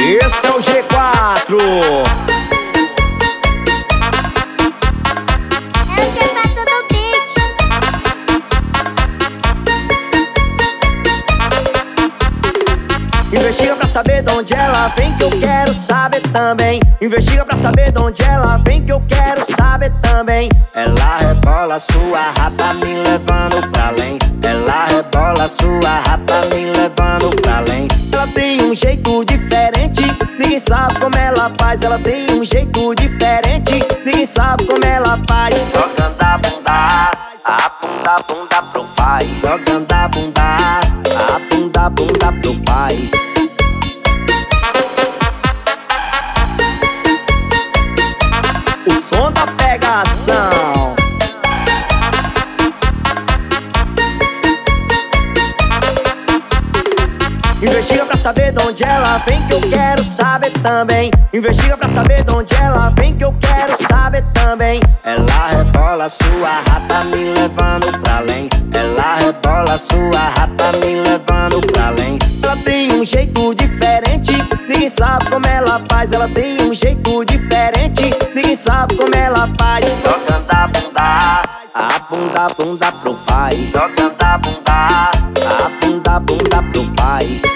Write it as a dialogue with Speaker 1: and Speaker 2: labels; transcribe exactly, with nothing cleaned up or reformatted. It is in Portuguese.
Speaker 1: Esse é o G quatro.
Speaker 2: É o G quatro no beat.
Speaker 1: Investiga pra saber de onde ela vem, que eu quero saber também. Investiga pra saber de onde ela vem, que eu quero saber também. Ela rebola sua rapa me levando pra além. Ela rebola sua rapa me levando pra além. Ela tem um jeito diferente, ninguém sabe como ela faz. Ela tem um jeito diferente, ninguém sabe como ela faz. Jogando a bunda, a bunda, a bunda pro pai. Jogando a bunda, a bunda, a bunda pro pai. O som da pegação. Investiga pra saber de onde ela vem, que eu quero saber também. Investiga pra saber de onde ela vem, que eu quero saber também. Ela rebola sua rapa me levando pra além. Ela rebola sua rapa me levando pra além. Ela tem um jeito diferente, ninguém sabe como ela faz. Ela tem um jeito diferente, ninguém sabe como ela faz. Jogando a bunda, a bunda, a bunda pro pai. Jogando a bunda, a bunda, a bunda pro pai.